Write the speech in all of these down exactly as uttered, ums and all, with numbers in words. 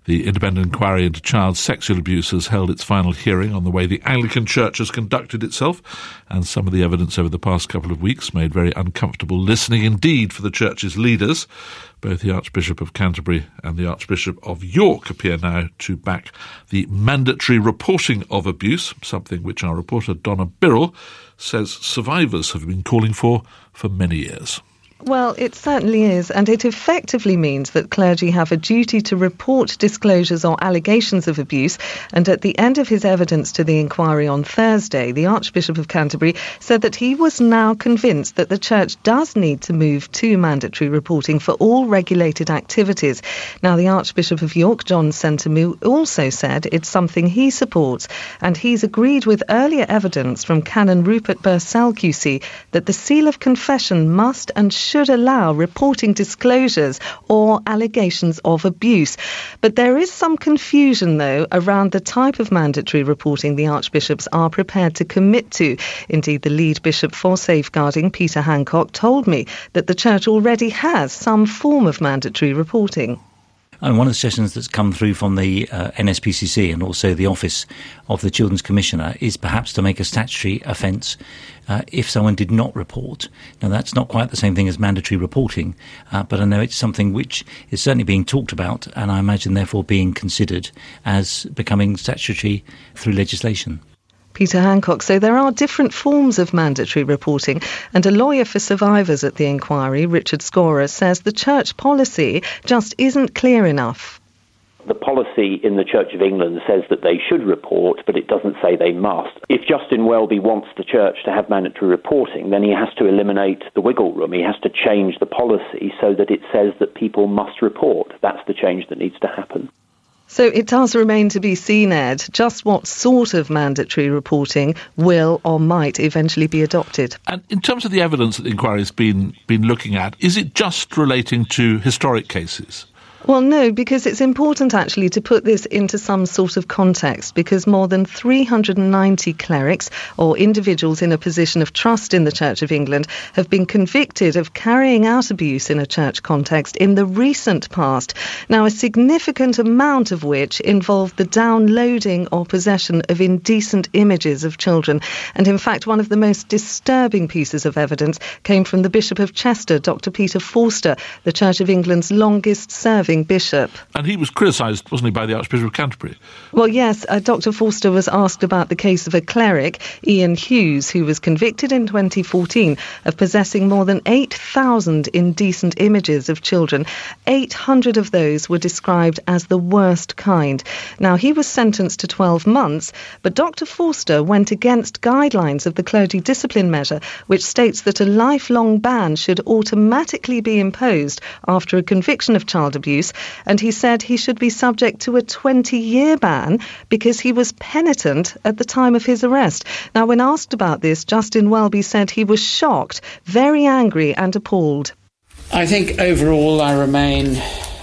The independent inquiry into child sexual abuse has held its final hearing on the way the Anglican Church has conducted itself, and some of the evidence over the past couple of weeks made very uncomfortable listening indeed for the Church's leaders. Both the Archbishop of Canterbury and the Archbishop of York appear now to back the mandatory reporting of abuse, something which our reporter Donna Birrell says survivors have been calling for for many years. Well, it certainly is, and it effectively means that clergy have a duty to report disclosures or allegations of abuse. And at the end of his evidence to the inquiry on Thursday, the Archbishop of Canterbury said that he was now convinced that the Church does need to move to mandatory reporting for all regulated activities. Now, the Archbishop of York, John Sentamu, also said it's something he supports, and he's agreed with earlier evidence from Canon Rupert Bursell Q C that the seal of confession must and should allow reporting disclosures or allegations of abuse. But there is some confusion, though, around the type of mandatory reporting the archbishops are prepared to commit to. Indeed, the lead bishop for safeguarding, Peter Hancock, told me that the Church already has some form of mandatory reporting. And one of the suggestions that's come through from the uh, N S P C C and also the Office of the Children's Commissioner is perhaps to make a statutory offence uh, if someone did not report. Now, that's not quite the same thing as mandatory reporting, uh, but I know it's something which is certainly being talked about, and I imagine therefore being considered as becoming statutory through legislation. Peter Hancock. So there are different forms of mandatory reporting, and a lawyer for survivors at the inquiry, Richard Scorer, says the Church policy just isn't clear enough. The policy in the Church of England says that they should report, but it doesn't say they must. If Justin Welby wants the Church to have mandatory reporting, then he has to eliminate the wiggle room. He has to change the policy so that it says that people must report. That's the change that needs to happen. So it does remain to be seen, Ed, just what sort of mandatory reporting will or might eventually be adopted. And in terms of the evidence that the inquiry has been, been looking at, is it just relating to historic cases? Well, no, because it's important actually to put this into some sort of context, because more than three hundred ninety clerics or individuals in a position of trust in the Church of England have been convicted of carrying out abuse in a church context in the recent past. Now, a significant amount of which involved the downloading or possession of indecent images of children. And in fact, one of the most disturbing pieces of evidence came from the Bishop of Chester, Doctor Peter Forster, the Church of England's longest serving bishop. And he was criticised, wasn't he, by the Archbishop of Canterbury? Well, yes, uh, Doctor Forster was asked about the case of a cleric, Ian Hughes, who was convicted in twenty fourteen of possessing more than eight thousand indecent images of children. eight hundred of those were described as the worst kind. Now, he was sentenced to twelve months, but Doctor Forster went against guidelines of the clergy discipline measure, which states that a lifelong ban should automatically be imposed after a conviction of child abuse. And he said he should be subject to a twenty-year ban because he was penitent at the time of his arrest. Now, when asked about this, Justin Welby said he was shocked, very angry and appalled. I think overall I remain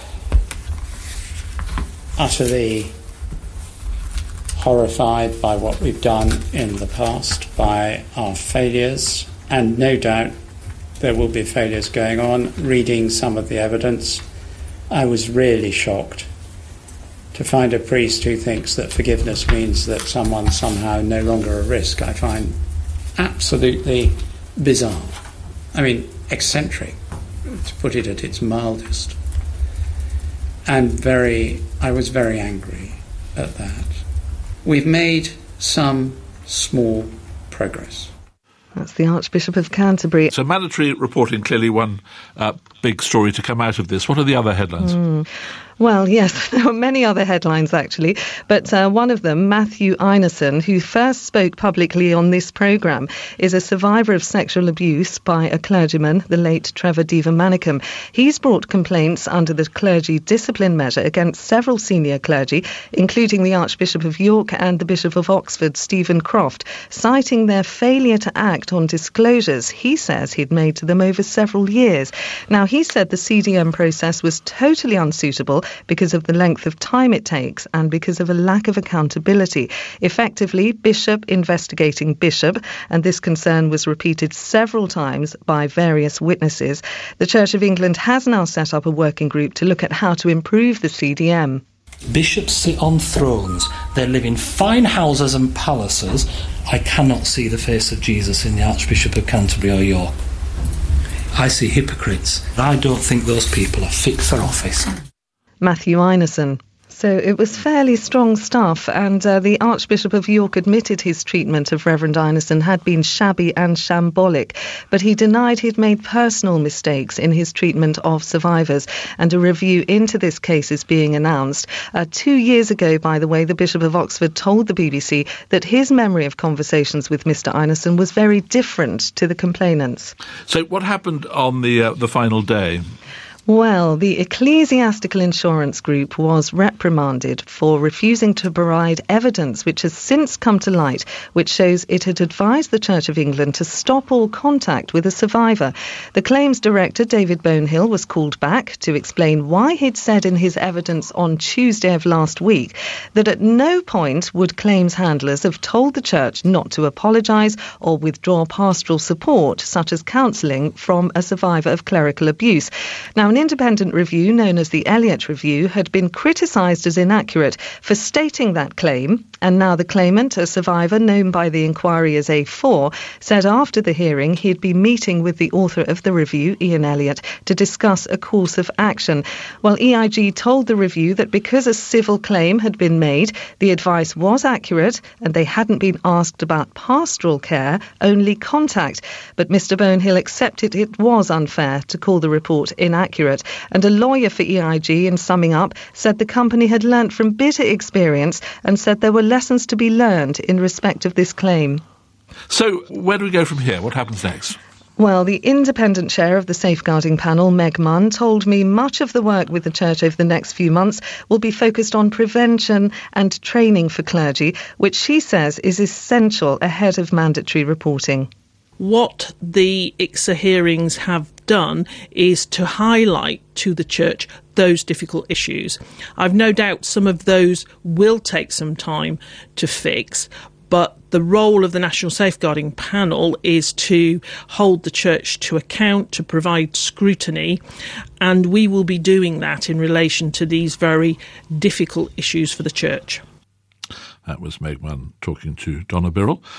utterly horrified by what we've done in the past, by our failures, and no doubt there will be failures going on. Reading some of the evidence, I was really shocked to find a priest who thinks that forgiveness means that someone's somehow no longer a risk. I find absolutely bizarre. I mean, eccentric, to put it at its mildest. And very, I was very angry at that. We've made some small progress. That's the Archbishop of Canterbury. So mandatory reporting, clearly one uh, big story to come out of this. What are the other headlines? Mm. Well, yes, there were many other headlines, actually, but uh, one of them, Matthew Einarsson, who first spoke publicly on this programme, is a survivor of sexual abuse by a clergyman, the late Trevor Deva-Manicum. He's brought complaints under the clergy discipline measure against several senior clergy, including the Archbishop of York and the Bishop of Oxford, Stephen Croft, citing their failure to act on disclosures he says he'd made to them over several years. Now, he said the C D M process was totally unsuitable because of the length of time it takes and because of a lack of accountability. Effectively, bishop investigating bishop, and this concern was repeated several times by various witnesses. The Church of England has now set up a working group to look at how to improve the C D M. Bishops sit on thrones. They live in fine houses and palaces. I cannot see the face of Jesus in the Archbishop of Canterbury or York. I see hypocrites. I don't think those people are fit for office. Matthew Einarsson. So it was fairly strong stuff, and uh, the Archbishop of York admitted his treatment of Reverend Einarsson had been shabby and shambolic, but he denied he'd made personal mistakes in his treatment of survivors, and a review into this case is being announced. Uh, two years ago, by the way, the Bishop of Oxford told the B B C that his memory of conversations with Mister Einarsson was very different to the complainant's. So what happened on the uh, the final day? Well, the Ecclesiastical Insurance Group was reprimanded for refusing to provide evidence which has since come to light, which shows it had advised the Church of England to stop all contact with a survivor. The claims director, David Bonehill, was called back to explain why he'd said in his evidence on Tuesday of last week that at no point would claims handlers have told the Church not to apologise or withdraw pastoral support, such as counselling, from a survivor of clerical abuse. Now, an independent review known as the Elliott Review had been criticised as inaccurate for stating that claim, and now the claimant, a survivor known by the inquiry as A four, said after the hearing he'd be meeting with the author of the review, Ian Elliott, to discuss a course of action. Well, E I G told the review that because a civil claim had been made, the advice was accurate and they hadn't been asked about pastoral care, only contact. But Mister Bonehill accepted it was unfair to call the report inaccurate. And a lawyer for E I G, in summing up, said the company had learnt from bitter experience and said there were lessons to be learned in respect of this claim. So where do we go from here? What happens next? Well, the independent chair of the safeguarding panel, Meg Munn, told me much of the work with the Church over the next few months will be focused on prevention and training for clergy, which she says is essential ahead of mandatory reporting. What the I C S A hearings have done is to highlight to the Church those difficult issues. I've no doubt some of those will take some time to fix, but the role of the National Safeguarding Panel is to hold the Church to account, to provide scrutiny, and we will be doing that in relation to these very difficult issues for the Church. That was Meg Munn talking to Donna Birrell.